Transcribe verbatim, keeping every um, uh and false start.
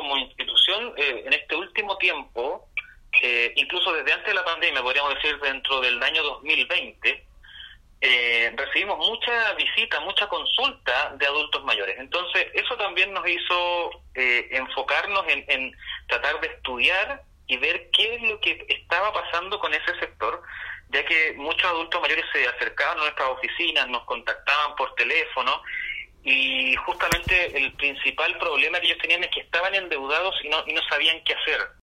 como institución, eh, en este último tiempo, eh, incluso desde antes de la pandemia, podríamos decir dentro del año dos mil veinte, eh, recibimos mucha visita, mucha consulta de adultos mayores. Entonces, eso también nos hizo eh, enfocarnos en, en tratar de estudiar y ver qué es lo que estaba pasando con ese sector, ya que muchos adultos mayores se acercaban a nuestras oficinas, nos contactaban por teléfono, y justamente el principal problema que ellos tenían es que estaban endeudados y no, y no sabían qué hacer.